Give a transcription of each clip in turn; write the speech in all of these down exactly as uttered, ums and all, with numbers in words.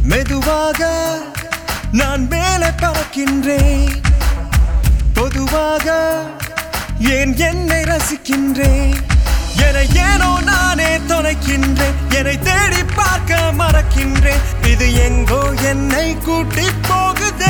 மெதுவாக நான் மேலே பறக்கின்றேன். பொதுவாக ஏன் என்னை ரசிக்கின்றேன். என்னை ஏனோ நானே தொலைக்கின்றேன். என்னை தேடி பார்க்க மறக்கின்றேன். இது எங்கோ என்னை கூட்டி போகுதே.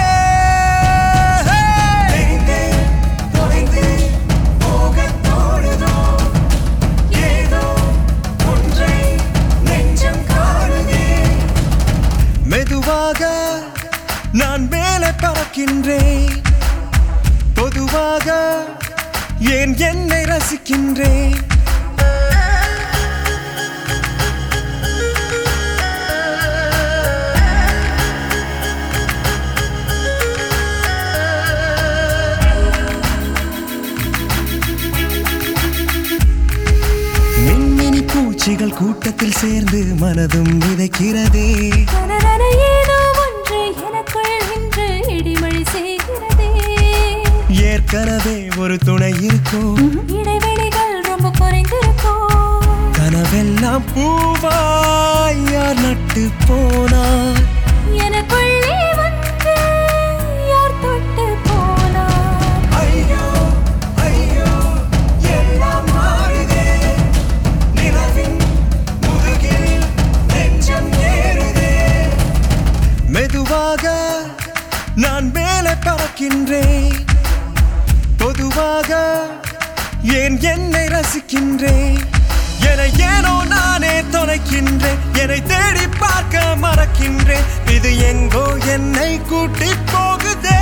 மெதுவாக நான் மேலே பறக்கின்றேன். பொதுவாக ஏன் என்னை ரசிக்கின்றேன். மின்மினி பூச்சிகள் கூட்டத்தில் சேர்ந்து மனதும் விதைக்கிறதே. ஏற்கனவே ஒரு துணை இருக்கும். இடைவெளிகள் ரொம்ப குறைந்திருக்கும். கனவெல்லாம் பூவாய் யார் நட்டு போனார். எனக்குள்ளே வந்து யார் தொட்டு போனார். ஐயோ ஐயோ எல்லாம் மாறுதே. நிலவின் முதுகில் நெஞ்சம் ஏறுதே. மெதுவாக நான் மேலே பறக்கின்றேன். பொதுவாக ஏன் என்னை ரசிக்கின்றேன். என்னை ஏனோ நானே தொலைக்கின்றேன். என்னை தேடி பார்க்க மறக்கின்றேன். இது எங்கோ என்னை கூட்டி போகுதே.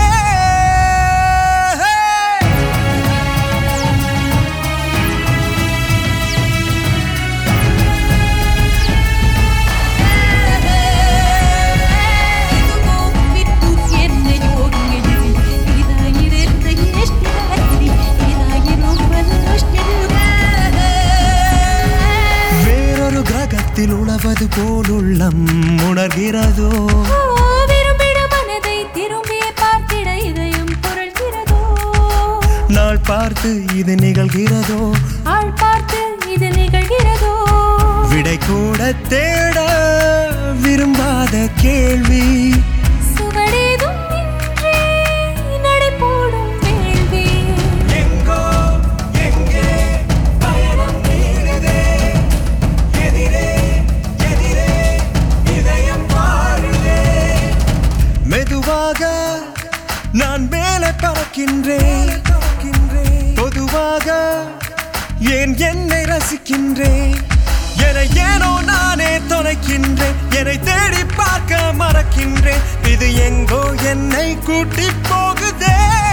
உணவது போல் உள்ளம் உணர்கிறதோ. விரும்பிட மனதை திரும்பிய பார்த்திட இதயம் புரள்கிறதோ. நாள் பார்த்து இது நிகழ்கிறதோ. ஆள் பார்த்து இது நிகழ்கிறதோ. விடை கூட தேட விரும்பாத கேள்வி. சுவடேதும் இன்றி நடைபோடும் வேள்வி. எங்கோ எங்கே பயணம் நீளுதே. எதிரே எதிரே இதயம் பாடுதே. மெதுவாக நான் மேலே பறக்கின்றேன். பொதுவாக ஏன் என்னை ரசிக்கின்றேன். என்னை ஏனோ நானே தொலைக்கின்றேன். என்னை தேடி பார்க்க மறக்கின்றேன். இது எங்கோ என்னை கூட்டி போகுதே.